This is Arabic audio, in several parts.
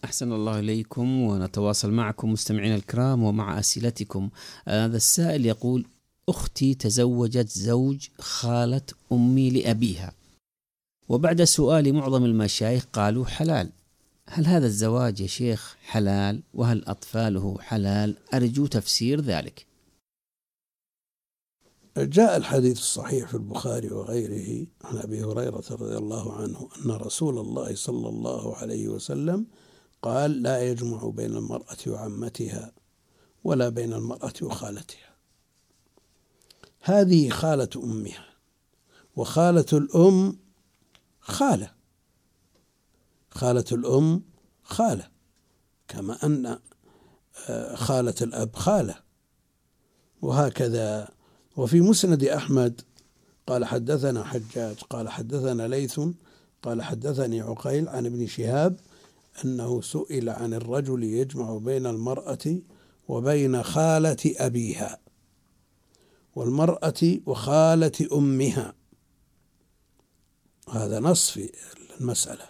أحسن الله إليكم، ونتواصل معكم مستمعين الكرام ومع أسئلتكم. هذا السائل يقول: أختي تزوجت زوج خالة أمي لأبيها، وبعد سؤال معظم المشايخ قالوا حلال. هل هذا الزواج يا شيخ حلال؟ وهل أطفاله حلال؟ أرجو تفسير ذلك. جاء الحديث الصحيح في البخاري وغيره عن أبي هريرة رضي الله عنه أن رسول الله صلى الله عليه وسلم قال: لا يجمع بين المرأة وعمتها ولا بين المرأة وخالتها. هذه خالة أمها، وخالة الأم خالة، خالة الأم خالة، كما أن خالة الأب خالة، وهكذا. وفي مسند أحمد قال: حدثنا حجاج قال حدثنا ليث قال حدثني عقيل عن ابن شهاب أنه سئل عن الرجل يجمع بين المرأة وبين خالة أبيها والمرأة وخالة أمها. هذا نص في المسألة.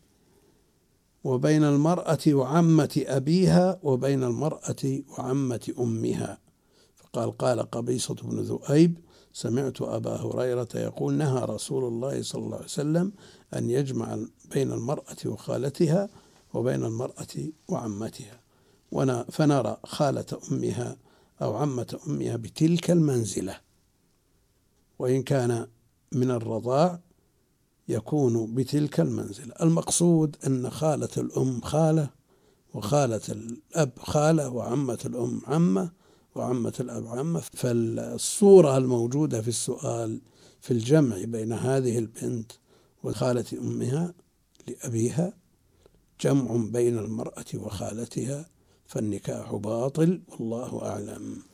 وبين المرأة وعمة أبيها وبين المرأة وعمة أمها. فقال: قال قبيصة بن ذؤيب: سمعت أبا هريرة يقول: نهى رسول الله صلى الله عليه وسلم أن يجمع بين المرأة وخالتها وبين المرأة وعمتها. فنرى خالة أمها أو عمة أمها بتلك المنزلة، وإن كان من الرضاع يكون بتلك المنزلة. المقصود أن خالة الأم خالة، وخالة الأب خالة، وعمة الأم عمة، وعمة الأب عمة. فالصورة الموجودة في السؤال في الجمع بين هذه البنت وخالة أمها لأبيها جمع بين المرأة وخالتها، فالنكاح باطل، والله أعلم.